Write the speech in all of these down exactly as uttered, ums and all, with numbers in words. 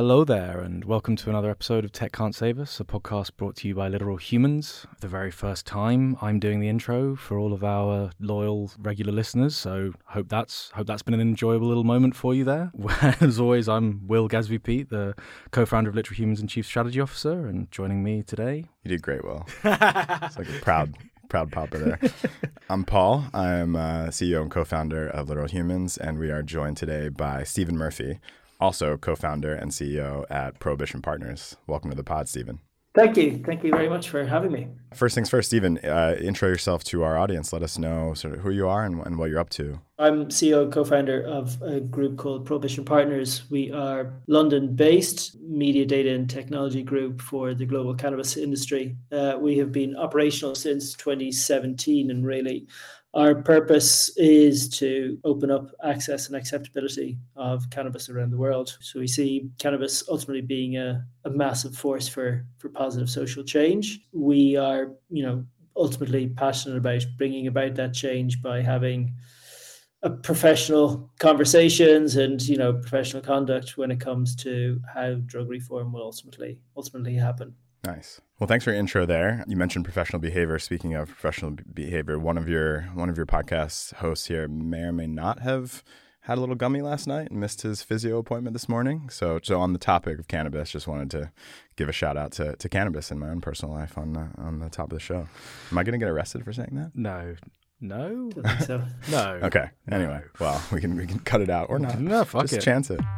Hello there, and welcome to another episode of Tech Can't Save Us, a podcast brought to you by Literal Humans. For the very first time, I'm doing the intro for all of our loyal, regular listeners, so hope that's hope that's been an enjoyable little moment for you there. As always, I'm Will Gasby-Pete, the co-founder of Literal Humans and Chief Strategy Officer, and joining me today... You did great, Will. It's like a proud... Proud papa there. I'm Paul. I'm uh, C E O and co-founder of Literal Humans, and we are joined today by Stephen Murphy, also co-founder and C E O at Prohibition Partners. Welcome to the pod, Stephen. Thank you. Thank you very much for having me. First things first, Stephen, uh, intro yourself to our audience. Let us know sort of who you are and, and what you're up to. I'm C E O and co-founder of a group called Prohibition Partners. We are London-based media data and technology group for the global cannabis industry. Uh, we have been operational since twenty seventeen, and really our purpose is to open up access and acceptability of cannabis around the world. So we see cannabis ultimately being a, a massive force for, for positive social change. We are, you know, ultimately passionate about bringing about that change by having a professional conversations and, you know, professional conduct when it comes to how drug reform will ultimately ultimately happen. Nice. Well, thanks for your intro there. You mentioned professional behavior. Speaking of professional b- behavior, one of your one of your podcast hosts here may or may not have had a little gummy last night and missed his physio appointment this morning. So, so on the topic of cannabis, just wanted to give a shout out to, to cannabis in my own personal life on the, on the top of the show. Am I going to get arrested for saying that? No. No? I think so. No. Okay. Anyway, well, we can we can cut it out or not. No, fuck just it. chance it.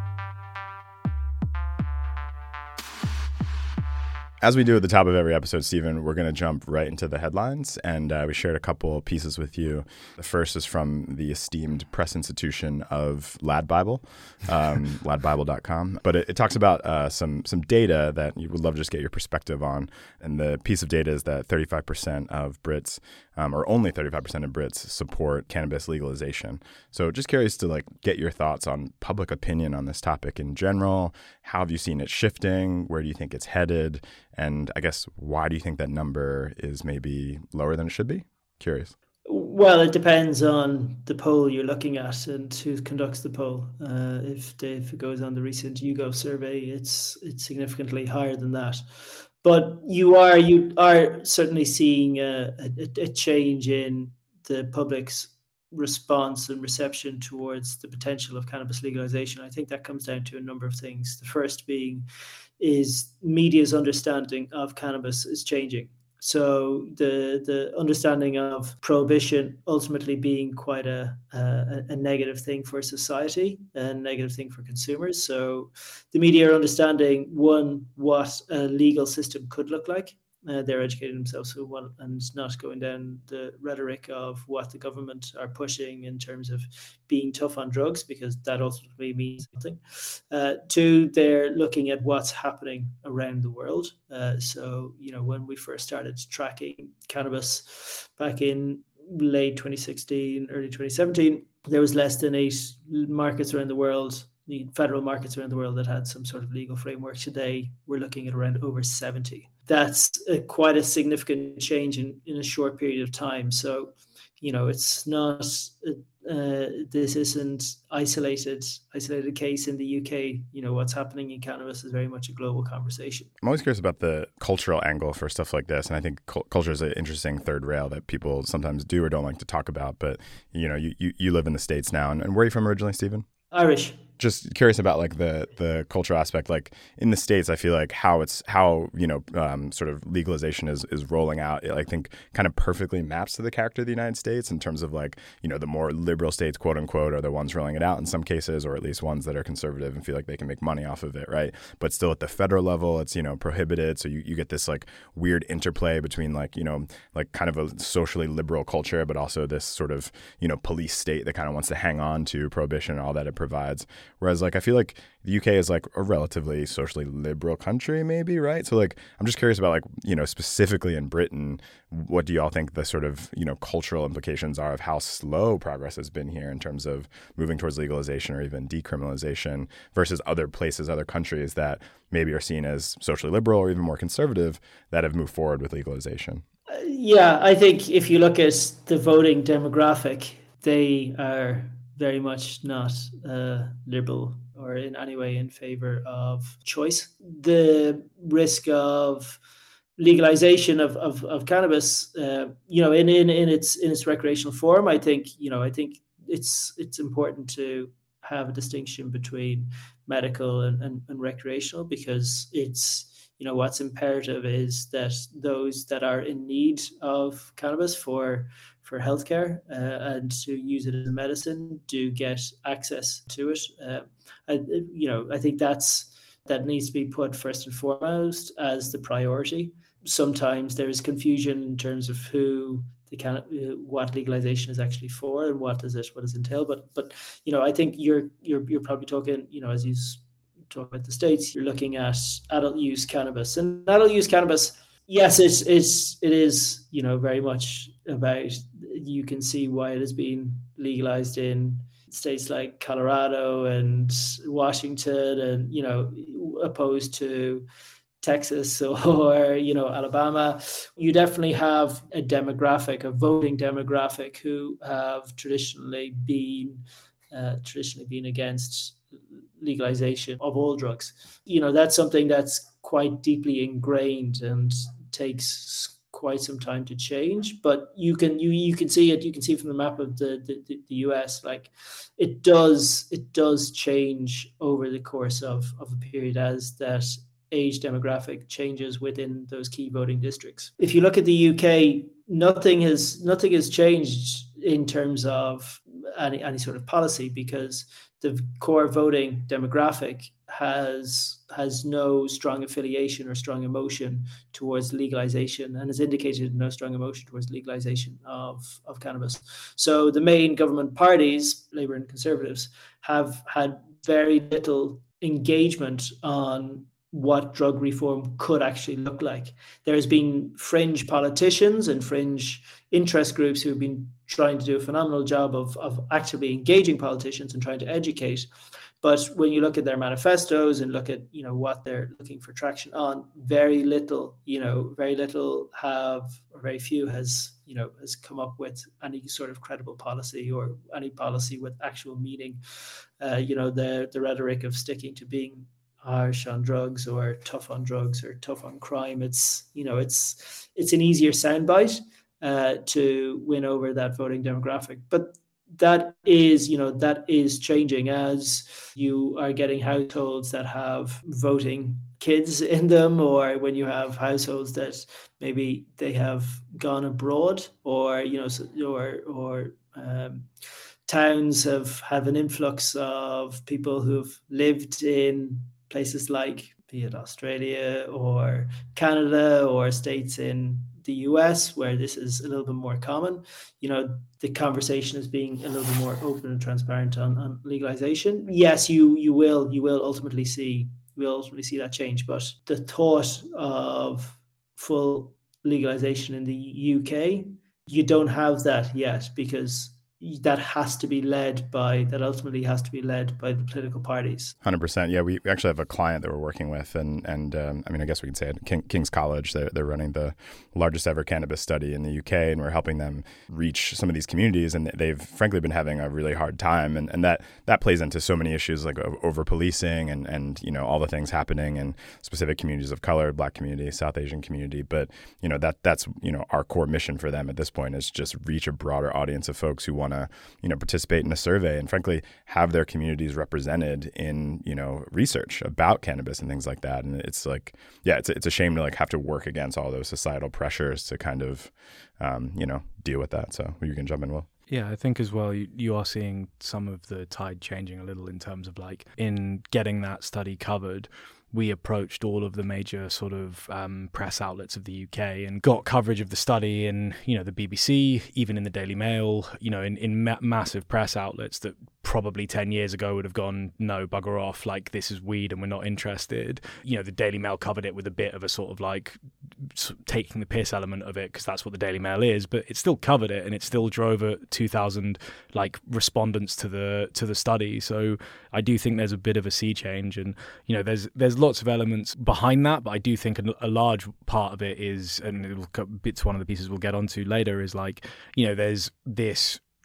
As we do at the top of every episode, Stephen, we're going to jump right into the headlines, and uh, we shared a couple pieces with you. The first is from the esteemed press institution of Lad Bible, um, lad bible dot com. But it, it talks about uh, some some data that you would love to just get your perspective on. And the piece of data is that thirty-five percent of Brits, um, or only thirty-five percent of Brits, support cannabis legalization. So just curious to like get your thoughts on public opinion on this topic in general. How have you seen it shifting? Where do you think it's headed? And I guess, why do you think that number is maybe lower than it should be? Curious. Well, it depends on the poll you're looking at and who conducts the poll. Uh, if, they, if it goes on the recent YouGov survey, it's it's significantly higher than that. But you are you are certainly seeing a, a, a change in the public's response and reception towards the potential of cannabis legalization. I think that comes down to a number of things. The first being is media's understanding of cannabis is changing. So the the understanding of prohibition ultimately being quite a, a a negative thing for society, a negative thing for consumers. So the media are understanding, one, what a legal system could look like. Uh, they're educating themselves so well and not going down the rhetoric of what the government are pushing in terms of being tough on drugs, because that ultimately means something. Uh, two, they're looking at what's happening around the world. Uh, so, you know, when we first started tracking cannabis back in late twenty sixteen, early twenty seventeen, there was less than eight markets around the world, federal markets around the world, that had some sort of legal framework. Today, we're looking at around over seventy. That's a, quite a significant change in, in a short period of time. So, you know, it's not, uh, this isn't isolated, isolated case in the U K. You know, what's happening in cannabis is very much a global conversation. I'm always curious about the cultural angle for stuff like this. And I think cu- culture is an interesting third rail that people sometimes do or don't like to talk about. But, you know, you, you, you live in the States now. And, and where are you from originally, Stephen? Irish. Just curious about like the the cultural aspect. Like in the States, I feel like how it's how you know um, sort of legalization is is rolling out. It, I think kind of perfectly maps to the character of the United States in terms of like you know the more liberal states, quote unquote, are the ones rolling it out in some cases, or at least ones that are conservative and feel like they can make money off of it, right? But still at the federal level, it's you know prohibited. So you, you get this like weird interplay between like you know like kind of a socially liberal culture, but also this sort of you know police state that kind of wants to hang on to prohibition and all that it provides. Whereas, like, I feel like the U K is like a relatively socially liberal country, maybe, right? So, like, I'm just curious about, like, you know, specifically in Britain, what do y'all think the sort of, you know, cultural implications are of how slow progress has been here in terms of moving towards legalization or even decriminalization versus other places, other countries that maybe are seen as socially liberal or even more conservative that have moved forward with legalization? Uh, yeah, I think if you look at the voting demographic, they are very much not uh, liberal or or in any way in favor of choice. The risk of legalization of, of, of cannabis, uh, you know, in, in, in its in its recreational form, I think, you know, I think it's it's important to have a distinction between medical and, and, and recreational, because it's, you know, what's imperative is that those that are in need of cannabis for for healthcare uh, and to use it as a medicine do get access to it. Uh, I, you know, I think that's that needs to be put first and foremost as the priority. Sometimes there is confusion in terms of who the can, uh, what legalization is actually for and what does it what does it entail. But but you know, I think you're you're you're probably talking, you know, as you talk about the States, you're looking at adult use cannabis, and adult use cannabis. Yes, it's it's it is, you know, very much about, you can see why it has been legalized in states like Colorado and Washington, and, you know, opposed to Texas or, you know, Alabama. You definitely have a demographic, a voting demographic, who have traditionally been uh, traditionally been against legalization of all drugs. You know, that's something that's quite deeply ingrained and takes quite some time to change. But you can you you can see it. You can see from the map of the the, the U S, like it does it does change over the course of of a period as that age demographic changes within those key voting districts. If you look at the U K, nothing has nothing has changed in terms of any any sort of policy, because the core voting demographic has has no strong affiliation or strong emotion towards legalization, and has indicated no strong emotion towards legalization of, of cannabis. So the main government parties, Labour and Conservatives, have had very little engagement on what drug reform could actually look like. There's been fringe politicians and fringe interest groups who have been trying to do a phenomenal job of, of actively engaging politicians and trying to educate. But when you look at their manifestos and look at, you know, what they're looking for traction on, very little, you know, very little have, or very few has, you know, has come up with any sort of credible policy or any policy with actual meaning. Uh, you know, the the rhetoric of sticking to being harsh on drugs or tough on drugs or tough on crime. It's, you know, it's it's an easier soundbite uh, to win over that voting demographic. But that is, you know, that is changing as you are getting households that have voting kids in them, or when you have households that maybe they have gone abroad, or, you know, or or um, towns have have an influx of people who've lived in places like, be it Australia or Canada or states in the U S where this is a little bit more common. You know, the conversation is being a little bit more open and transparent on, on legalization. Yes, you you will you will ultimately see you will ultimately see that change, but the thought of full legalization in the U K, you don't have that yet, because that has to be led by, that ultimately has to be led by the political parties. one hundred percent. Yeah, we actually have a client that we're working with, and, and um, I mean, I guess we can say it, King, King's College. They're, they're running the largest ever cannabis study in the U K, and we're helping them reach some of these communities, and they've frankly been having a really hard time. And, and that, that plays into so many issues like over-policing and, and, you know, all the things happening in specific communities of color, Black community, South Asian community. But, you know, that that's, you know, our core mission for them at this point is just reach a broader audience of folks who want to, you know, participate in a survey and frankly have their communities represented in, you know, research about cannabis and things like that. And it's like, yeah, it's it's a shame to like have to work against all those societal pressures to kind of, um, you know, deal with that. So you can jump in, Will. Yeah, I think as well, you, you are seeing some of the tide changing a little in terms of like in getting that study covered. We approached all of the major sort of um, press outlets of the U K and got coverage of the study in, you know, the B B C, even in the Daily Mail, you know, in, in ma- massive press outlets that probably ten years ago would have gone, no, bugger off, like this is weed and we're not interested. You know, the Daily Mail covered it with a bit of a sort of like taking the piss element of it, because that's what the Daily Mail is, but it still covered it and it still drove a two thousand like respondents to the to the study. So I do think there's a bit of a sea change, and, you know, there's there's lots of elements behind that, but I do think a, a large part of it is, and it'll, it's one of the pieces we'll get onto later, is like, you know, there's this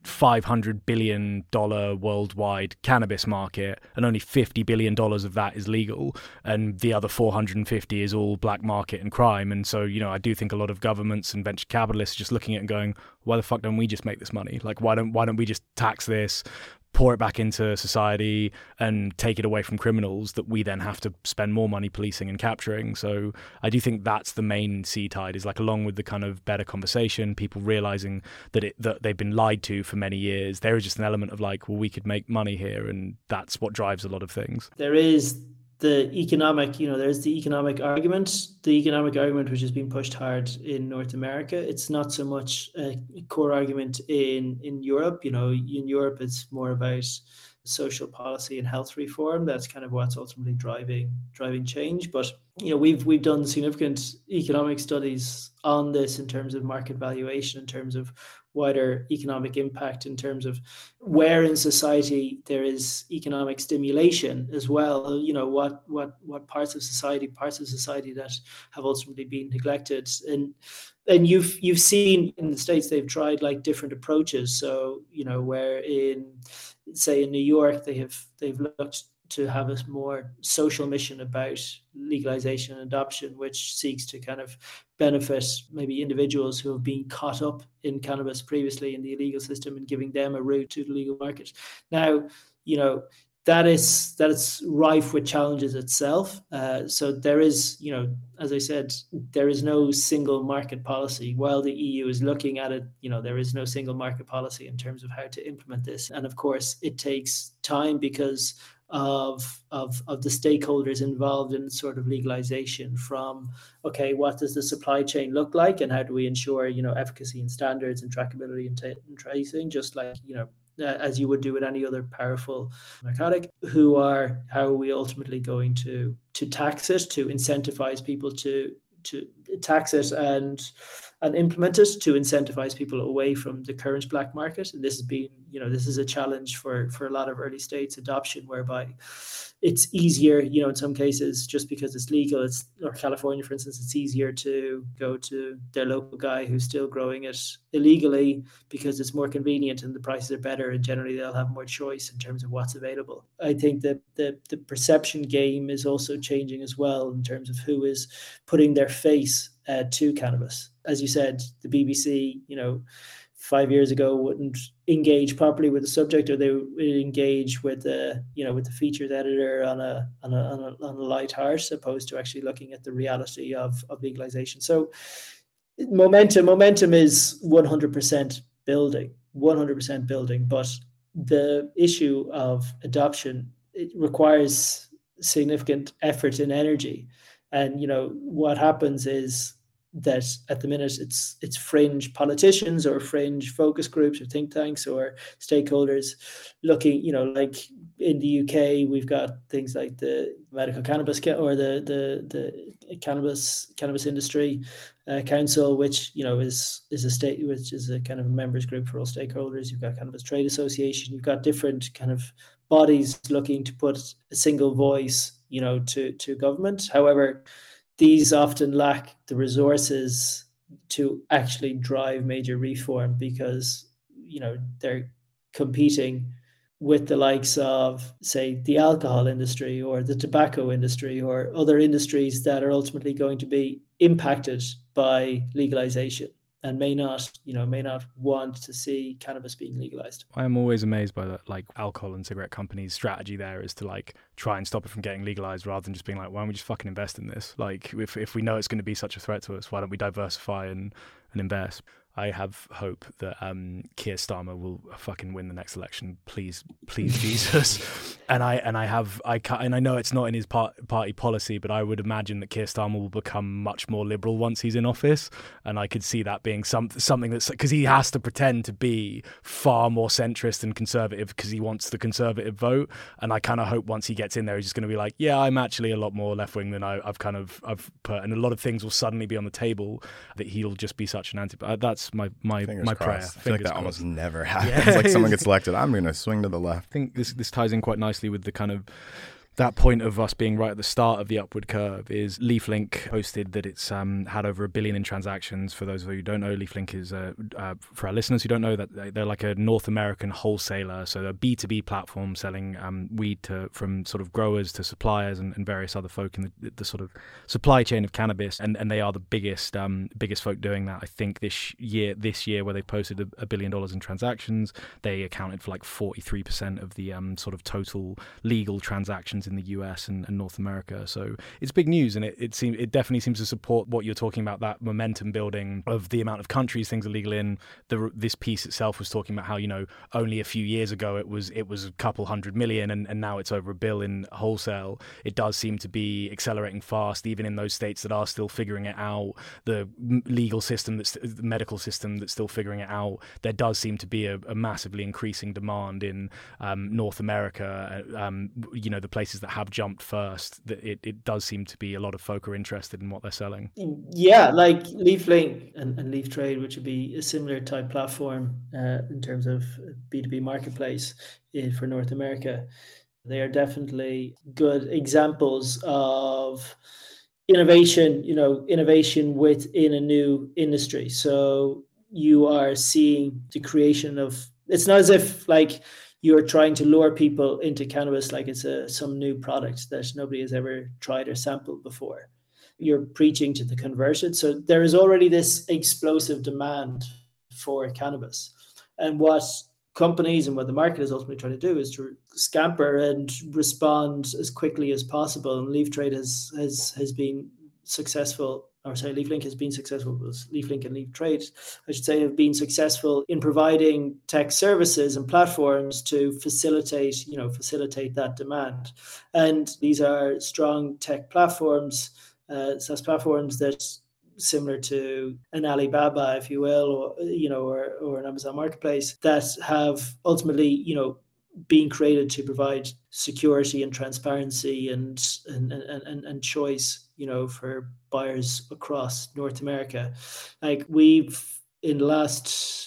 five hundred billion dollars worldwide cannabis market, and only fifty billion dollars of that is legal, and the other four hundred fifty is all black market and crime. And so, you know, I do think a lot of governments and venture capitalists are just looking at it and going, why the fuck don't we just make this money? Like, why don't why don't we just tax this, pour it back into society and take it away from criminals that we then have to spend more money policing and capturing? So I do think that's the main sea tide, is like, along with the kind of better conversation, people realizing that it that they've been lied to for many years, there is just an element of like, well, we could make money here, and that's what drives a lot of things. There is the economic, you know, there's the economic argument, the economic argument which has been pushed hard in North America. It's not so much a core argument in, in Europe. You know, in Europe, it's more about social policy and health reform. That's kind of what's ultimately driving driving change. But, you know, we've we've done significant economic studies on this in terms of market valuation, in terms of wider economic impact, in terms of where in society there is economic stimulation as well. You know, what what what parts of society, parts of society that have ultimately been neglected. And and you've you've seen in the States they've tried like different approaches. So, you know, where in, say in New York, they have they've looked to have a more social mission about legalization and adoption, which seeks to kind of benefit maybe individuals who have been caught up in cannabis previously in the illegal system and giving them a route to the legal market. Now, you know, that is that is rife with challenges itself. Uh, so there is, you know, as I said, there is no single market policy. While the E U is looking at it, you know, there is no single market policy in terms of how to implement this. And of course, it takes time because of of of the stakeholders involved in sort of legalization, from, okay, what does the supply chain look like, and how do we ensure, you know, efficacy and standards and trackability and, t- and tracing, just like, you know, as you would do with any other powerful narcotic. Who are how are we ultimately going to to tax it, to incentivize people to to tax it and and implement it, to incentivize people away from the current black market. And this has been, you know, this is a challenge for for a lot of early states adoption, whereby it's easier, you know, in some cases, just because it's legal. It's, or California, for instance, it's easier to go to their local guy who's still growing it illegally because it's more convenient and the prices are better, and generally they'll have more choice in terms of what's available. I think that the, the perception game is also changing as well in terms of who is putting their face uh, to cannabis. As you said, the B B C, you know, five years ago wouldn't engage properly with the subject, or they would engage with the, you know, with the features editor on a on a on a, on a light heart, opposed to actually looking at the reality of of legalization. So momentum momentum is one hundred percent building, one hundred percent building, but the issue of adoption, it requires significant effort and energy. And, you know, what happens is that at the minute it's it's fringe politicians or fringe focus groups or think tanks or stakeholders looking, you know, like in the U K, we've got things like the Medical Cannabis or the the the Cannabis Cannabis Industry uh, Council, which, you know, is is a state, which is a kind of a members group for all stakeholders. You've got Cannabis Trade Association. You've got different kind of bodies looking to put a single voice, you know, to to government. However, these often lack the resources to actually drive major reform because, you know, they're competing with the likes of, say, the alcohol industry or the tobacco industry or other industries that are ultimately going to be impacted by legalization and may not, you know, may not want to see cannabis being legalized. I am always amazed by that, like, alcohol and cigarette companies' strategy there is to, like, try and stop it from getting legalized rather than just being like, why don't we just fucking invest in this? Like, if if we know it's going to be such a threat to us, why don't we diversify and, and invest? I have hope that um, Keir Starmer will fucking win the next election. Please, please, Jesus. And I and I have I and I know it's not in his part, party policy, but I would imagine that Keir Starmer will become much more liberal once he's in office. And I could see that being some something that's, because he has to pretend to be far more centrist and conservative because he wants the conservative vote. And I kind of hope once he gets in there, he's just going to be like, yeah, I'm actually a lot more left wing than I, I've kind of I've put, and a lot of things will suddenly be on the table that he'll just be such an anti. That's my my Fingers my crossed. prayer. I feel Fingers like that crossed. almost never happens. Yeah. Like someone gets elected, I'm going to swing to the left. I think this this ties in quite nicely with the kind of that point of us being right at the start of the upward curve is LeafLink posted that it's um, had over a billion in transactions. For those of you who don't know, LeafLink is, uh, uh, for our listeners who don't know, that they're like a North American wholesaler, so a B two B platform selling um, weed to from sort of growers to suppliers and, and various other folk in the, the sort of supply chain of cannabis, and, and they are the biggest um, biggest folk doing that. I think this year, this year where they posted a, a billion dollars in transactions, they accounted for like forty-three percent of the um, sort of total legal transactions in the U S and, and North America. So it's big news, and it it, seem, it definitely seems to support what you're talking about, that momentum building of the amount of countries things are legal in. The, this piece itself was talking about how, you know, only a few years ago it was it was a couple hundred million, and, and now it's over a bill in wholesale. It does seem to be accelerating fast, even in those states that are still figuring it out. The legal system, that's the medical system that's still figuring it out. There does seem to be a, a massively increasing demand in um, North America. Um, you know, the places that have jumped first, that it, it does seem to be a lot of folk are interested in what they're selling. Yeah, like LeafLink and, and LeafTrade, which would be a similar type platform uh, in terms of B two B marketplace uh, for North America. They are definitely good examples of innovation, you know, innovation within a new industry. So you are seeing the creation of, it's not as if like you're trying to lure people into cannabis like it's a some new product that nobody has ever tried or sampled before. You're preaching to the converted. So there is already this explosive demand for cannabis. And what companies and what the market is ultimately trying to do is to scamper and respond as quickly as possible. And LeafTrade has has has been successful, or sorry, LeafLink has been successful. LeafLink and LeafTrade, I should say, have been successful in providing tech services and platforms to facilitate, you know, facilitate that demand. And these are strong tech platforms, uh, SaaS platforms that, similar to an Alibaba, if you will, or you know, or or an Amazon marketplace, that have ultimately, you know, being created to provide security and transparency and and and and choice, you know, for buyers across North America. Like we've in the last,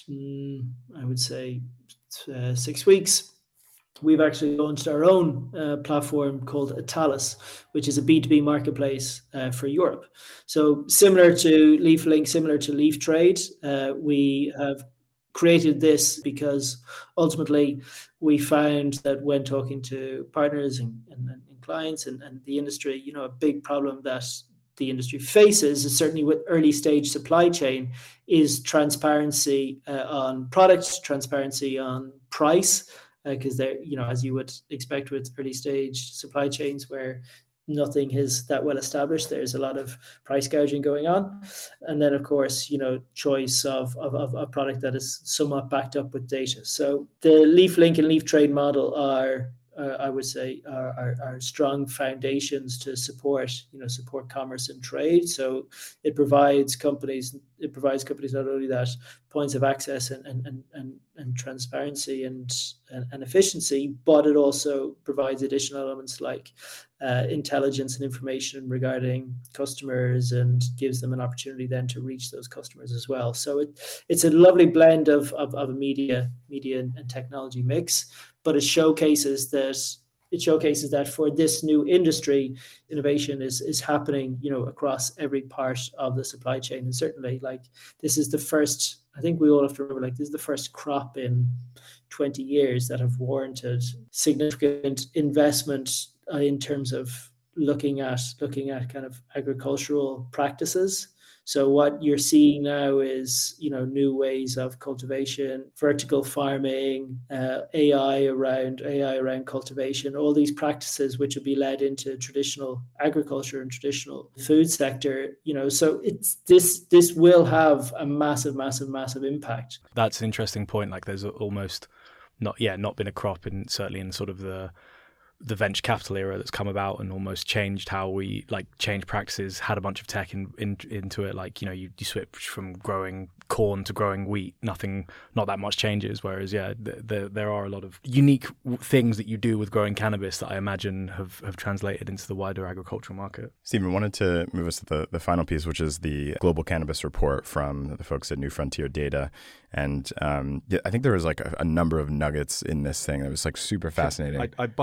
I would say, uh, six weeks, we've actually launched our own uh, platform called Atalis, which is a B two B marketplace uh, for Europe. So similar to LeafLink, similar to LeafTrade, uh, we have created this because ultimately we found that when talking to partners and, and, and clients and, and the industry, you know, a big problem that the industry faces, is certainly with early stage supply chain, is transparency uh, on products, transparency on price, because uh, they're, you know, as you would expect with early stage supply chains where nothing is that well established, there's a lot of price gouging going on. And then, of course, you know, choice of, of, of a product that is somewhat backed up with data. So the LeafLink and LeafTrade model are, uh, I would say, are, are, are strong foundations to support, you know, support commerce and trade. So it provides companies, it provides companies not only that points of access and and and and, and transparency and, and and efficiency, but it also provides additional elements like uh, intelligence and information regarding customers, and gives them an opportunity then to reach those customers as well. So it it's a lovely blend of of, of a media media and technology mix, but it showcases that it showcases that for this new industry, innovation is is happening, you know, across every part of the supply chain. And certainly, like, this is the first, I think we all have to remember, like, this is the first crop in twenty years that have warranted significant investment uh, in terms of looking at looking at kind of agricultural practices. So what you're seeing now is, you know, new ways of cultivation, vertical farming, uh, A I around A I around cultivation, all these practices which will be led into traditional agriculture and traditional food sector. You know, so it's this this will have a massive, massive, massive impact. That's an interesting point. Like, there's almost not yeah not been a crop, and certainly in sort of the the venture capital era that's come about and almost changed how we like change practices, had a bunch of tech in, in into it. Like, you know, you, you switch from growing corn to growing wheat, nothing, not that much changes. Whereas, yeah, the, the, there are a lot of unique things that you do with growing cannabis that I imagine have, have translated into the wider agricultural market. Stephen, wanted to move us to the, the final piece, which is the Global Cannabis Report from the folks at New Frontier Data. And um, I think there was like a, a number of nuggets in this thing that was like super fascinating. I, I by far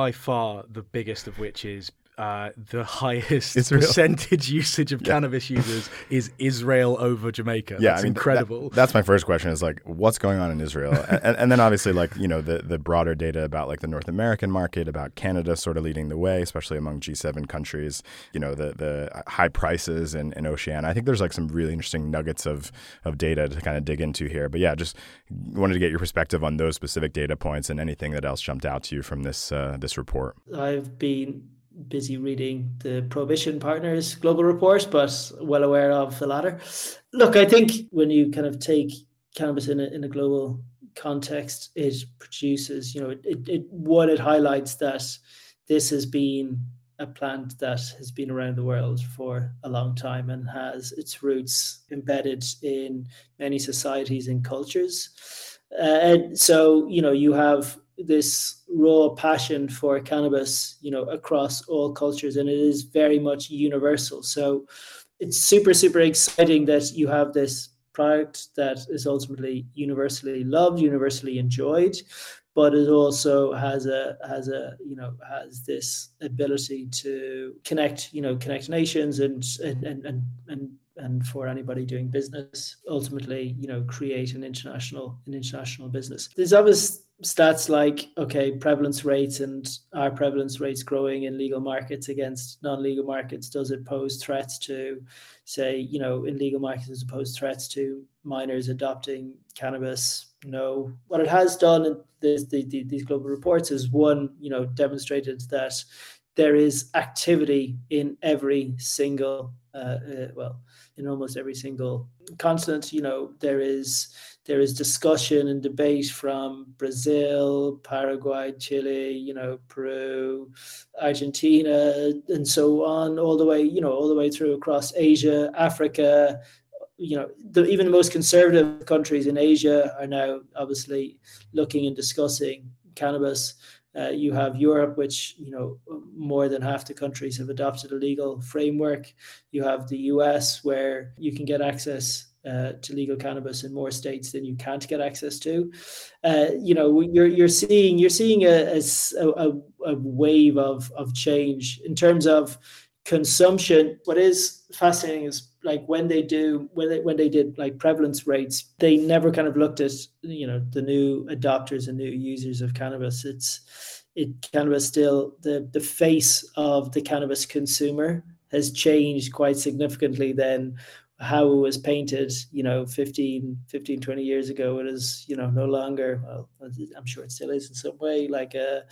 far the biggest of which is uh, the highest Israel. percentage usage of Yeah. cannabis users is Israel over Jamaica. Yeah, That's I mean, incredible. That, that's my first question is like, what's going on in Israel? and, and then obviously like, you know, the, the broader data about like the North American market, about Canada sort of leading the way, especially among G seven countries, you know, the, the high prices in, in Oceania. I think there's like some really interesting nuggets of, of data to kind of dig into here. But yeah, just wanted to get your perspective on those specific data points and anything that else jumped out to you from this, uh, this report. I've been busy reading the Prohibition Partners global report, but well aware of the latter. Look, I think when you kind of take cannabis in a, in a global context, it produces, you know, it, it, it one, it highlights that this has been a plant that has been around the world for a long time and has its roots embedded in many societies and cultures. Uh, and so, you know, you have this raw passion for cannabis, you know, across all cultures, and it is very much universal. So it's super, super exciting that you have this product that is ultimately universally loved, universally enjoyed, but it also has a has a you know has this ability to connect, you know, connect nations and and and and, and and for anybody doing business, ultimately, you know, create an international an international business. There's obvious stats like, okay, prevalence rates, and are prevalence rates growing in legal markets against non-legal markets? Does it pose threats to, say, you know, in legal markets, does it pose threats to minors adopting cannabis? No. What it has done in this, the, the, these global reports is, one, you know, demonstrated that there is activity in every single, uh, uh, well, in almost every single continent. You know, there is there is discussion and debate from Brazil, Paraguay, Chile, you know, Peru, Argentina, and so on, all the way, you know, all the way through across Asia, Africa. You know, the, even the most conservative countries in Asia are now obviously looking and discussing cannabis. Uh, you have Europe, which, you know, more than half the countries have adopted a legal framework. You have the U S, where you can get access uh, to legal cannabis in more states than you can't get access to. Uh, you know, you're you're seeing you're seeing a a, a wave of of change in terms of consumption. What is fascinating is, like, when they do when they when they did like prevalence rates, they never kind of looked at, you know, the new adopters and new users of cannabis. It's it cannabis still the the face of the cannabis consumer has changed quite significantly than how it was painted, you know, fifteen, twenty years ago. It is, you know, no longer, well, I'm sure it still is in some way, like a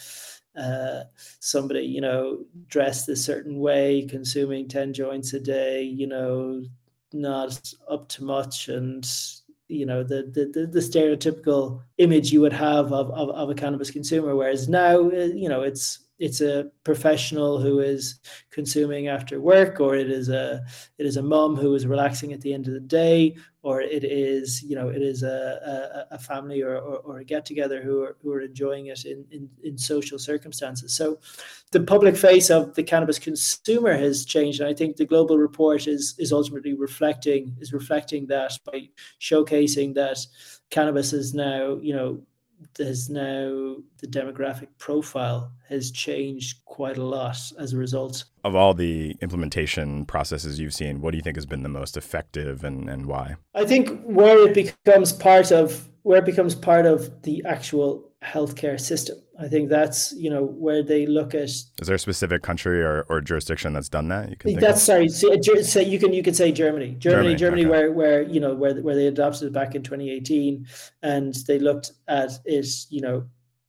uh, somebody, you know, dressed a certain way, consuming ten joints a day, you know, not up to much, and, you know, the the the stereotypical image you would have of of, of a cannabis consumer. Whereas now, you know, it's it's a professional who is consuming after work, or it is a it is a mom who is relaxing at the end of the day, or it is, you know, it is a a, a family or, or or a get together who are who are enjoying it in, in in social circumstances. So the public face of the cannabis consumer has changed, and I think the global report is is ultimately reflecting is reflecting that by showcasing that cannabis is now, you know, there's now the demographic profile has changed quite a lot as a result. Of all the implementation processes you've seen, what do you think has been the most effective, and, and why? I think where it becomes part of where it becomes part of the actual healthcare system. I think that's, you know, where they look at. Is there a specific country or, or jurisdiction that's done that? You can think that's of? sorry. Say you can you can say Germany, Germany, Germany, Germany okay. where where you know where where they adopted it back in twenty eighteen, and they looked at it. You know,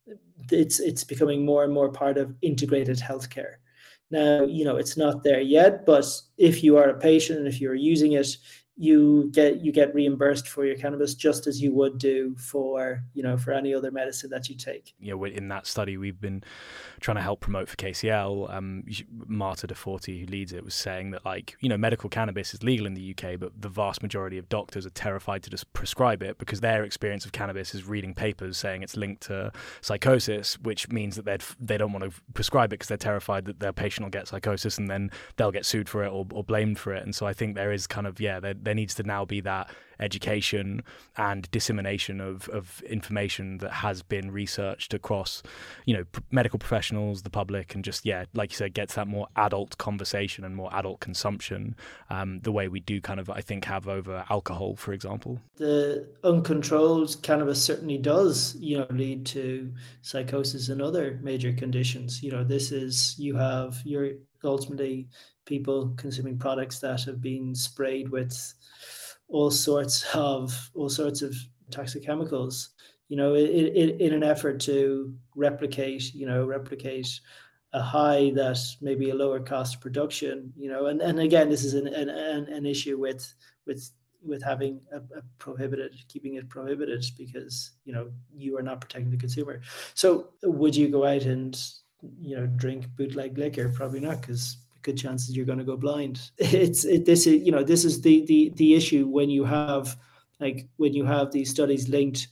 it's it's becoming more and more part of integrated healthcare. Now, you know, it's not there yet, but if you are a patient and if you're using it, you get you get reimbursed for your cannabis just as you would do for, you know, for any other medicine that you take. You know, in that study we've been trying to help promote for K C L, um, Marta DeForti, who leads it, was saying that, like, you know, medical cannabis is legal in the U K, but the vast majority of doctors are terrified to just prescribe it because their experience of cannabis is reading papers saying it's linked to psychosis, which means that they they don't want to prescribe it because they're terrified that their patient will get psychosis and then they'll get sued for it or, or blamed for it. And so I think there is kind of, yeah, there there needs to now be that education and dissemination of, of information that has been researched across, you know, p- medical professionals, the public, and just, yeah, like you said, gets that more adult conversation and more adult consumption, um, the way we do kind of, I think, have over alcohol, for example. The uncontrolled cannabis certainly does, you know, lead to psychosis and other major conditions. You know, this is, you have, you're ultimately people consuming products that have been sprayed with all sorts of all sorts of toxic chemicals, you know, in, in, in an effort to replicate, you know, replicate a high that maybe a lower cost of production, you know, and, and again, this is an an, an issue with with with having a, a prohibited, keeping it prohibited, because, you know, you are not protecting the consumer. So would you go out and, you know, drink bootleg liquor? Probably not, because good chances you're going to go blind. It's it, this is, you know, this is the the the issue when you have like when you have these studies linked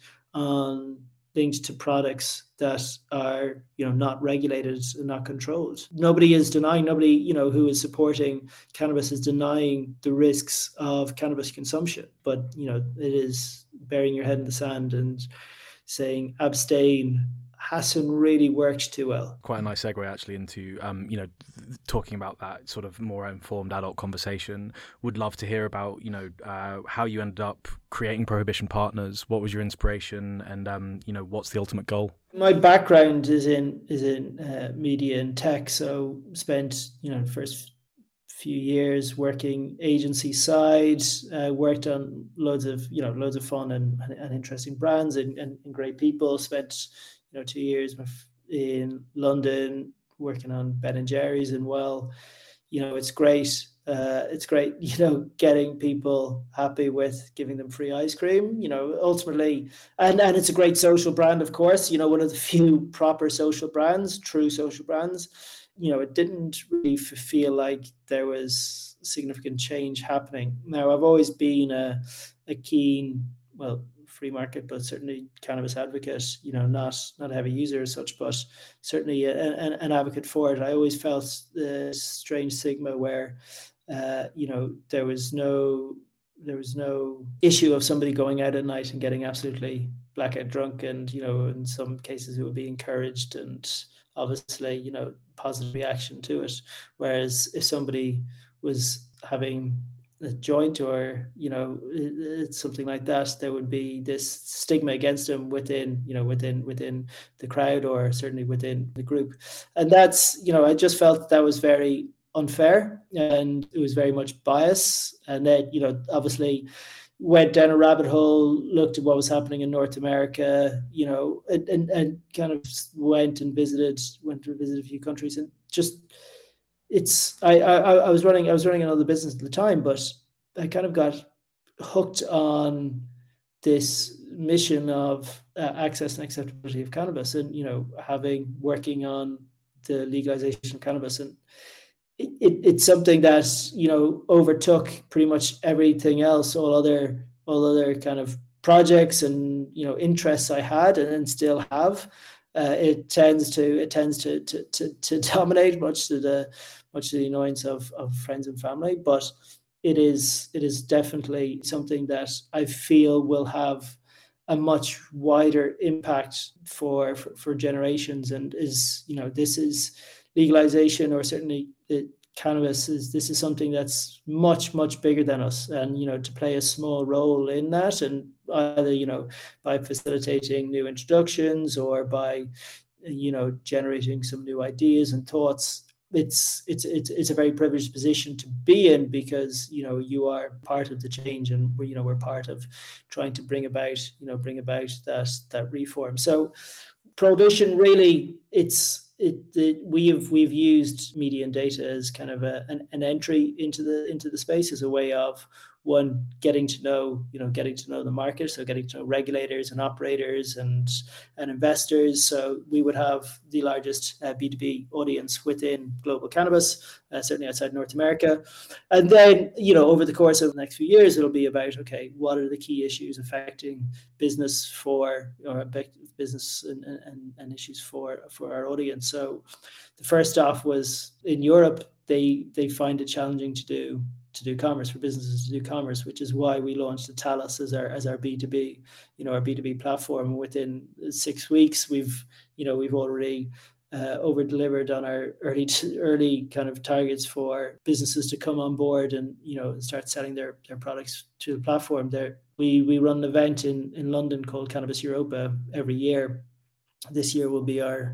on linked to products that are, you know, not regulated and not controlled. Nobody is denying, nobody, you know, who is supporting cannabis is denying the risks of cannabis consumption. But, you know, it is burying your head in the sand and saying abstain hasn't really worked too well. Quite a nice segue actually into, um, you know, th- talking about that sort of more informed adult conversation. Would love to hear about, you know, uh, how you ended up creating Prohibition Partners. What was your inspiration, and, um, you know, what's the ultimate goal? My background is in is in uh, media and tech, so spent, you know, the first few years working agency side, uh, worked on loads of, you know, loads of fun and, and, and interesting brands and, and, and great people. Spent, you know, two years in London working on Ben and Jerry's, and well, you know, it's great. Uh, it's great, you know, getting people happy with giving them free ice cream, you know, ultimately. And, and it's a great social brand, of course, you know, one of the few proper social brands, true social brands. You know, it didn't really feel like there was significant change happening. Now, I've always been a, a keen, well, free market, but certainly cannabis advocate, you know, not not a heavy user as such, but certainly a, a, an advocate for it. I always felt the strange stigma where, uh, you know, there was no there was no issue of somebody going out at night and getting absolutely blackout drunk, and, you know, in some cases it would be encouraged and obviously, you know, positive reaction to it. Whereas if somebody was having a joint or, you know, it's something like that, there would be this stigma against them within, you know, within within the crowd, or certainly within the group. And that's, you know, I just felt that was very unfair, and it was very much bias. And then, you know, obviously went down a rabbit hole, looked at what was happening in North America, you know, and, and, and kind of went and visited, went to visit a few countries, and just, it's, I, I, I was running, I was running another business at the time, but I kind of got hooked on this mission of uh, access and acceptability of cannabis, and, you know, having, working on the legalization of cannabis. And it, it, it's something that, you know, overtook pretty much everything else, all other, all other kind of projects and, you know, interests I had and, and still have. Uh, it tends to, it tends to, to, to, to dominate, much to the, much to the annoyance of, of friends and family. But it is, it is definitely something that I feel will have a much wider impact for, for, for generations, and is, you know, this is legalization, or certainly it, cannabis is, this is something that's much, much bigger than us. And, you know, to play a small role in that, and either, you know, by facilitating new introductions or by, you know, generating some new ideas and thoughts, it's it's it's it's a very privileged position to be in, because, you know, you are part of the change, and we, you know, we're part of trying to bring about, you know, bring about that that reform. So Prohibition, really, it's it, it we've we've used media and data as kind of a, an, an entry into the into the space, as a way of, one, getting to know, you know, getting to know the market, so getting to know regulators and operators and and investors. So we would have the largest uh, B two B audience within global cannabis, uh, certainly outside North America. And then, you know, over the course of the next few years, it'll be about, okay, what are the key issues affecting business for, or business and, and, and issues for, for our audience. So the first off was in Europe, they they find it challenging to do to do commerce, for businesses to do commerce, which is why we launched the Talos as our as our B two B, you know, our B two B platform. Within six weeks, we've you know we've already uh, over delivered on our early early kind of targets for businesses to come on board and you know start selling their their products to the platform. There, we we run an event in in London called Cannabis Europa every year. This year will be our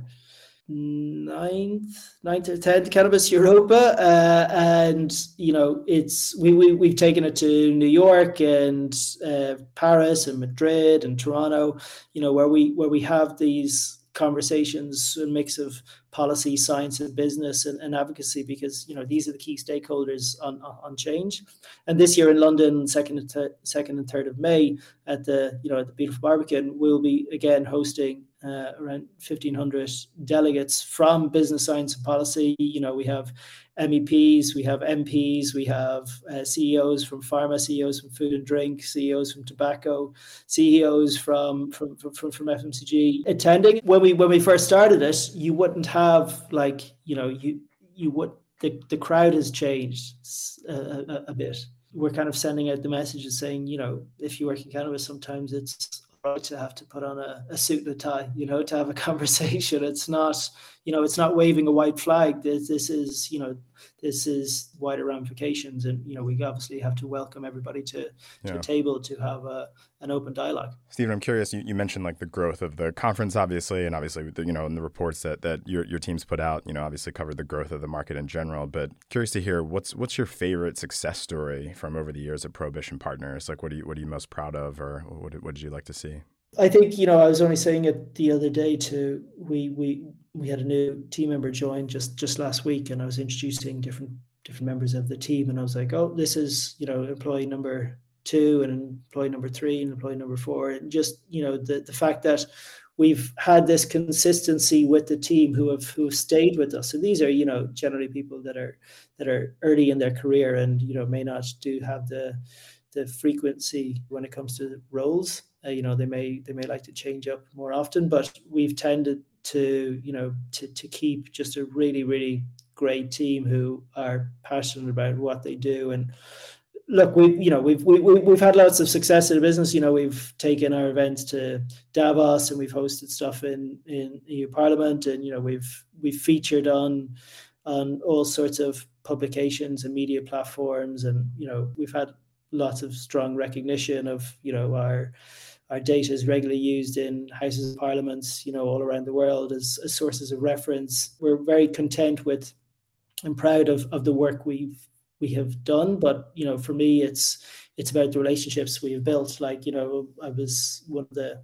ninth, ninth or tenth Cannabis Europa, uh, and you know it's we we we've taken it to New York and uh, Paris and Madrid and Toronto, you know where we where we have these conversations, a mix of policy, science, and business and, and advocacy, because you know these are the key stakeholders on on change. And this year in London, second and th- second and third of May at the you know at the Beautiful Barbican, we'll be again hosting uh, around fifteen hundred delegates from business, science, and policy. You know we have M E Ps, we have M Ps, we have uh, C E Os from pharma, C E Os from food and drink, C E Os from tobacco, C E Os from from from, from F M C G attending. When we when we first started it, you wouldn't have like you know you you would the, the crowd has changed a, a, a bit. We're kind of sending out the messages saying you know if you work in cannabis, sometimes it's right to have to put on a, a suit and a tie, you know, to have a conversation. It's not, you know, it's not waving a white flag. This, this is, you know, this is wider ramifications. And, you know, we obviously have to welcome everybody to, to Yeah. a table to have a, an open dialogue. Stephen, I'm curious, you, you mentioned like the growth of the conference, obviously, and obviously, you know, in the reports that, that your, your team's put out, you know, obviously covered the growth of the market in general, but curious to hear what's, what's your favorite success story from over the years at Prohibition Partners? Like, what are you, what are you most proud of, or what, what did you like to see? I think, you know, I was only saying it the other day to, we, we, we had a new team member join just, just last week, and I was introducing different, different members of the team. And I was like, oh, this is, you know, employee number two and employee number three and employee number four. And just, you know, the, the fact that we've had this consistency with the team who have, who have stayed with us. And these are, you know, generally people that are, that are early in their career and, you know, may not do have the, the frequency when it comes to roles. Uh, you know, they may they may like to change up more often, but we've tended to, you know, to to keep just a really, really great team who are passionate about what they do. And look, we you know we've we, we've had lots of success in the business. You know, we've taken our events to Davos and we've hosted stuff in in E U Parliament, and you know we've we've featured on on all sorts of publications and media platforms, and you know we've had lots of strong recognition of you know our our data is regularly used in houses of parliaments, you know, all around the world as, as sources of reference. We're very content with and proud of, of the work we've we have done. But, you know, for me, it's it's about the relationships we have built. Like, you know, I was one of the,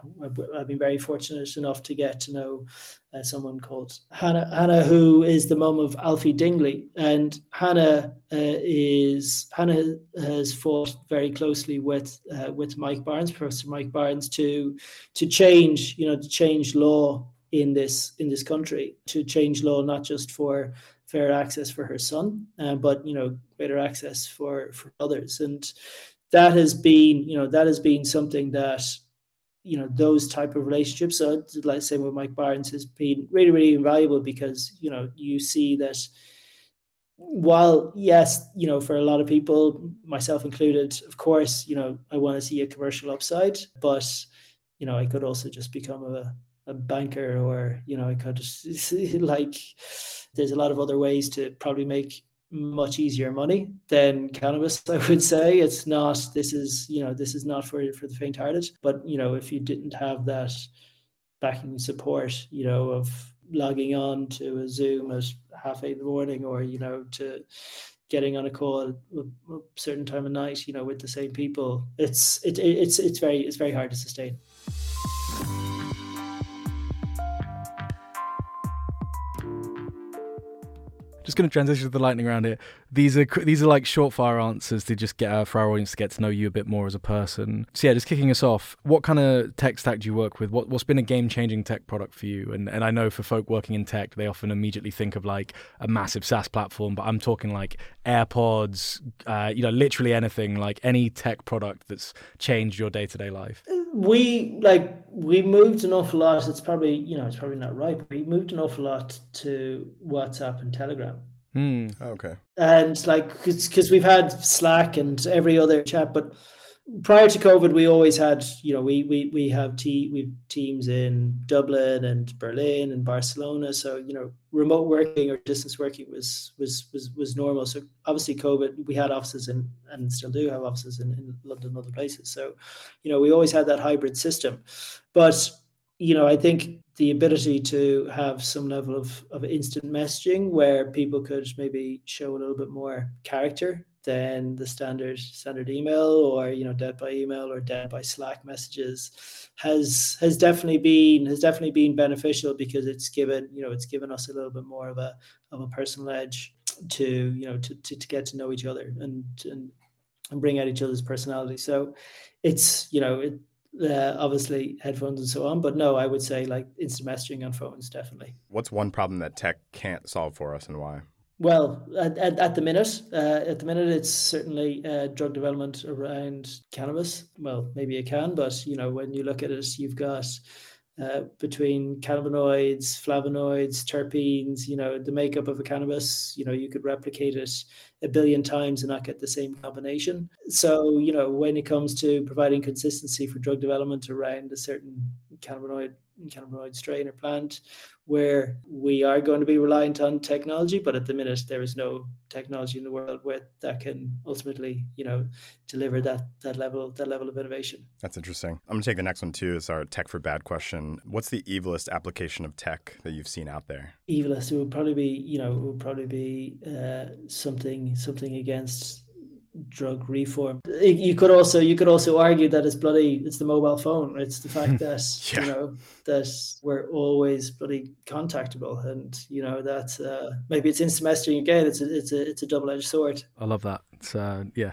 I've been very fortunate enough to get to know uh, someone called Hannah, Hannah, who is the mum of Alfie Dingley. And Hannah uh, is Hannah has fought very closely with uh, with Mike Barnes, Professor Mike Barnes, to to change, you know, to change law in this in this country, to change law not just for fair access for her son, uh, but you know, greater access for for others. And that has been, you know, that has been something that, you know, those type of relationships, so like same with Mike Barnes, has been really, really invaluable, because, you know, you see that while, yes, you know, for a lot of people, myself included, of course, you know, I want to see a commercial upside, but, you know, I could also just become a, a banker, or, you know, I could just like, there's a lot of other ways to probably make much easier money than cannabis. I would say it's not, this is, you know, this is not for, for the faint-hearted, but, you know, if you didn't have that backing support, you know, of logging on to a Zoom at half eight in the morning, or, you know, to getting on a call at a certain time of night, you know, with the same people, it's, it, it's, it's very, it's very hard to sustain. Just going to transition to the lightning round here. These are these are like short fire answers to just get uh, for our audience to get to know you a bit more as a person. So yeah, just kicking us off, what kind of tech stack do you work with? What, what's been a game-changing tech product for you? And and I know for folk working in tech, they often immediately think of like a massive SaaS platform, but I'm talking like AirPods, uh, you know, literally anything, like any tech product that's changed your day-to-day life. We like we moved an awful lot. It's probably, you know, it's probably not right, but we moved an awful lot to WhatsApp and Telegram. Hmm. Okay. And like, because we've had Slack and every other chat, but prior to COVID, we always had, you know, we we we have te- we teams in Dublin and Berlin and Barcelona. So, you know, remote working or distance working was was was was normal. So obviously COVID, we had offices in, and still do have offices in, in London and other places. So, you know, we always had that hybrid system. But, you know, I think the ability to have some level of, of instant messaging where people could maybe show a little bit more character than the standard standard email, or, you know, dead by email or dead by Slack messages has has definitely been has definitely been beneficial, because it's given, you know, it's given us a little bit more of a of a personal edge to, you know, to to, to get to know each other and and and bring out each other's personality. So it's, you know, it, uh, obviously headphones and so on, but no, I would say like instant messaging on phones, definitely. What's one problem that tech can't solve for us, and why? Well, at, at, at the minute, uh, at the minute, it's certainly uh, drug development around cannabis. Well, maybe it can, but, you know, when you look at it, you've got uh, between cannabinoids, flavonoids, terpenes, you know, the makeup of a cannabis, you know, you could replicate it a billion times and not get the same combination. So, you know, when it comes to providing consistency for drug development around a certain cannabinoid cannabinoid strain or plant, where we are going to be reliant on technology, but at the minute there is no technology in the world where that can ultimately, you know, deliver that that level that level of innovation. That's interesting. I'm gonna take the next one too. It's our tech for bad question. What's the evilest application of tech that you've seen out there? Evilest, it would probably be, you know, it would probably be uh, something something against drug reform. You could also you could also argue that it's bloody it's the mobile phone. It's the fact that yeah. you know that we're always bloody contactable, and, you know, that uh, maybe it's instant messaging again. It's a, it's a it's a double-edged sword. I love that. It's uh, yeah,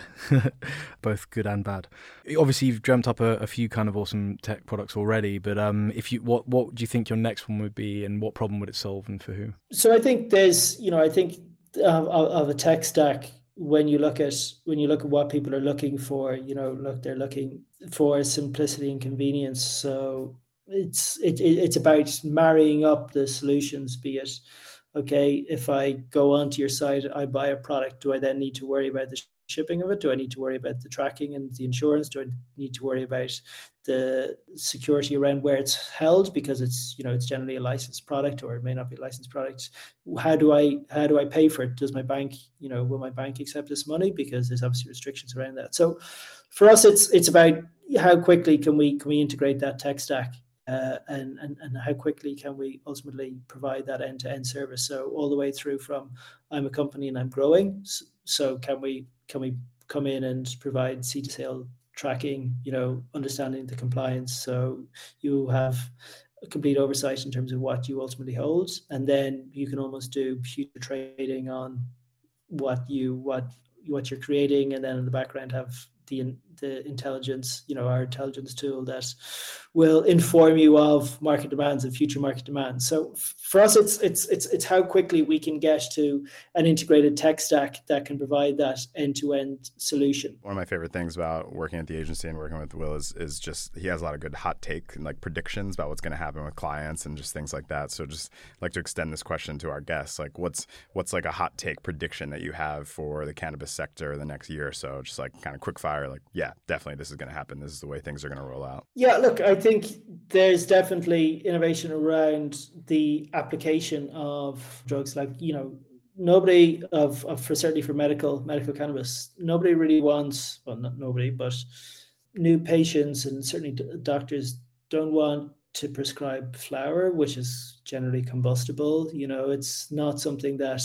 both good and bad. Obviously, you've dreamt up a, a few kind of awesome tech products already, but um, if you what what do you think your next one would be, and what problem would it solve, and for who? So I think there's you know I think of, of a tech stack. When you look at when you look at what people are looking for, you know, look, they're looking for simplicity and convenience. So it's it, it it's about marrying up the solutions. Be it, okay, if I go onto your site, I buy a product, do I then need to worry about the shipping of it? Do I need to worry about the tracking and the insurance? Do I need to worry about the security around where it's held, because it's, you know, it's generally a licensed product, or it may not be a licensed product? How do I how do I pay for it? Does my bank, you know, will my bank accept this money? Because there's obviously restrictions around that. So for us, it's it's about how quickly can we can we integrate that tech stack, uh, and and and how quickly can we ultimately provide that end-to-end service. So all the way through from I'm a company and I'm growing. So can we can we come in and provide seed to sale tracking, you know, understanding the compliance, so you have a complete oversight in terms of what you ultimately hold, and then you can almost do future trading on what you what what you're creating, and then in the background have the the intelligence, you know, our intelligence tool that will inform you of market demands and future market demands. So for us, it's it's it's it's how quickly we can get to an integrated tech stack that can provide that end-to-end solution. One of my favorite things about working at the agency and working with Will is is just he has a lot of good hot take and like predictions about what's going to happen with clients and just things like that. So just like to extend this question to our guests, like what's what's like a hot take prediction that you have for the cannabis sector the next year or so? Just like kind of quick fire, like, yeah, definitely this is going to happen. This is the way things are going to roll out. Yeah, look, I think there's definitely innovation around the application of drugs. Like, you know, nobody of, of for certainly for medical medical cannabis, nobody really wants, well, not nobody, but new patients and certainly doctors don't want to prescribe flower, which is generally combustible. You know, it's not something that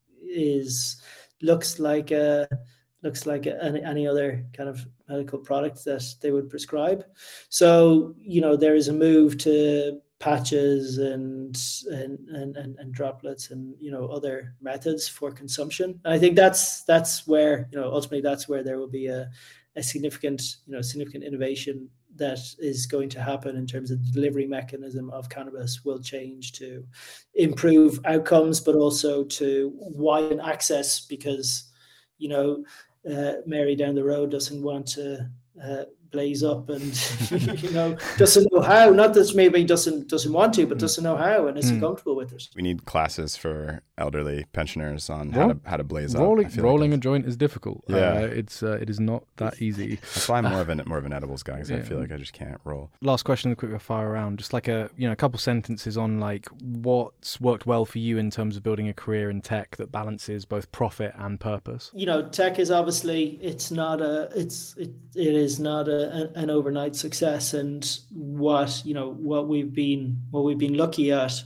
is looks like a looks like any, any other kind of medical product that they would prescribe. So, you know, there is a move to patches and and and and, and droplets and, you know, other methods for consumption. And I think that's that's where, you know, ultimately that's where there will be a, a significant, you know, significant innovation that is going to happen in terms of the delivery mechanism of cannabis will change to improve outcomes, but also to widen access, because, you know, Uh, Mary down the road doesn't want to uh, blaze up and you know doesn't know how. Not that maybe doesn't doesn't want to, but doesn't know how and isn't mm. comfortable with it. We need classes for elderly pensioners on how to how to blaze rolling, up. Rolling like a joint is difficult. Yeah, uh, it's uh, it is not that easy. That's why I'm more of an more of an edibles guy, because yeah. I feel like I just can't roll. Last question, a quick fire around. Just like a you know a couple sentences on like what's worked well for you in terms of building a career in tech that balances both profit and purpose. You know, tech is obviously it's not a it's it, it is not a, an overnight success, and what you know what we've been what we've been lucky at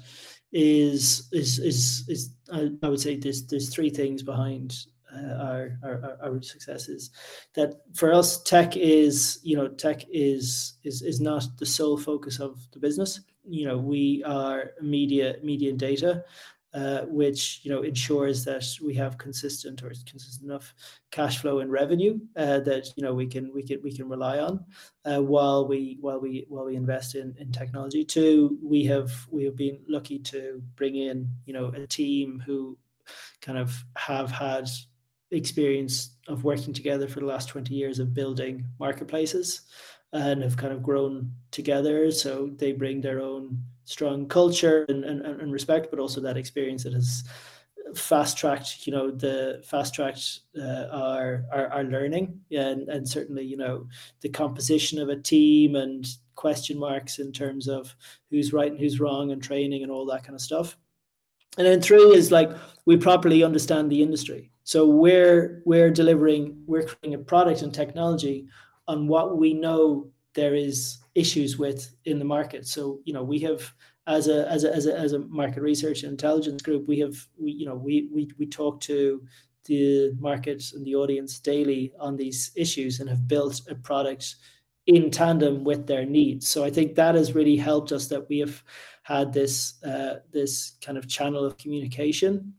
is is is is I, I would say there's there's three things behind uh, our, our our successes. That for us, tech is you know tech is is is not the sole focus of the business. You know, we are media media and data. Uh, which you know ensures that we have consistent or consistent enough cash flow and revenue uh, that you know we can we can we can rely on uh, while we while we while we invest in, in technology. Two, we have we have been lucky to bring in you know a team who kind of have had experience of working together for the last twenty years of building marketplaces and have kind of grown together. So they bring their own strong culture and, and, and respect, but also that experience that has fast-tracked, you know, the fast-tracked uh, our, our our learning, and and certainly, you know, the composition of a team and question marks in terms of who's right and who's wrong and training and all that kind of stuff. And then three is like we properly understand the industry. So we're we're delivering, we're creating a product and technology on what we know there is issues with in the market. So, you know, we have as a as a as a as a market research and intelligence group, we have we you know we we we talk to the market and the audience daily on these issues and have built a product in tandem with their needs. So I think that has really helped us, that we have had this uh, this kind of channel of communication.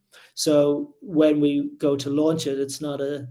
So when we go to launch it, it's not a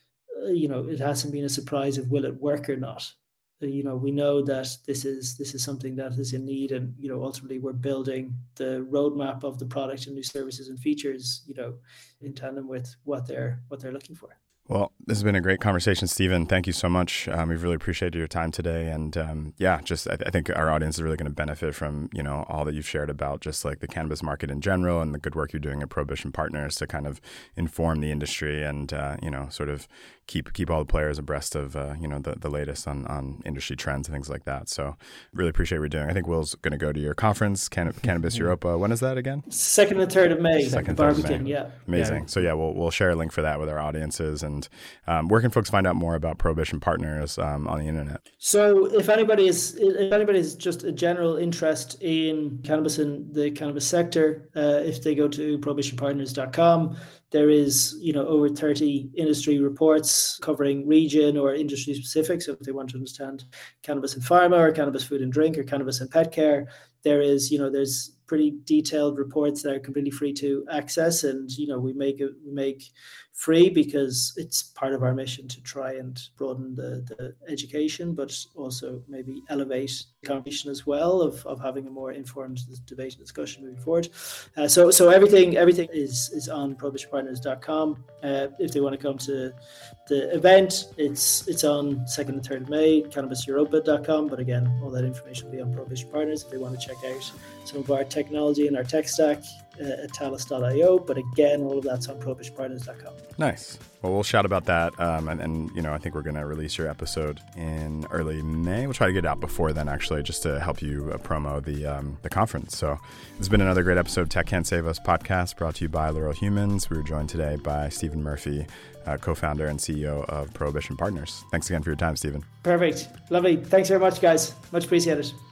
you know it hasn't been a surprise of will it work or not. You know, we know that this is this is something that is in need, and you know, ultimately, we're building the roadmap of the product and new services and features, you know, in tandem with what they're what they're looking for. Well, this has been a great conversation, Stephen. Thank you so much. Um, we've really appreciated your time today. And um, yeah, just I, th- I think our audience is really going to benefit from, you know, all that you've shared about just like the cannabis market in general and the good work you're doing at Prohibition Partners to kind of inform the industry and, uh, you know, sort of keep keep all the players abreast of, uh, you know, the, the latest on, on industry trends and things like that. So really appreciate what you're doing. I think Will's going to go to your conference, Can- Cannabis Europa. When is that again? Second and third of May. Second, Barbican, third of May. Yeah. Amazing. Yeah. So yeah, we'll we'll share a link for that with our audiences. And um, where can folks find out more about Prohibition Partners um, on the internet? So if anybody is if anybody is just a general interest in cannabis and the cannabis sector, uh, if they go to prohibition partners dot com, there is, you know, over thirty industry reports covering region or industry specific. So if they want to understand cannabis and pharma or cannabis food and drink or cannabis and pet care, there is, you know, there's pretty detailed reports that are completely free to access. And, you know, we make it, we make free because it's part of our mission to try and broaden the, the education, but also maybe elevate the conversation as well of, of having a more informed debate and discussion moving forward. Uh, so so everything everything is is on prohibition partners dot com. Uh, if they want to come to the event, it's it's on second and third of May, cannabis europa dot com. But again, all that information will be on Prohibition Partners if they want to check out some of our technology and our tech stack uh, at talus dot io. But again, all of that's on prohibition partners dot com. Nice. Well, we'll shout about that. Um, and, and, you know, I think we're going to release your episode in early May. We'll try to get it out before then, actually, just to help you uh, promo the um, the conference. So this has been another great episode of Tech Can't Save Us podcast, brought to you by Literal Humans. We were joined today by Stephen Murphy, uh, co-founder and C E O of Prohibition Partners. Thanks again for your time, Stephen. Perfect. Lovely. Thanks very much, guys. Much appreciated.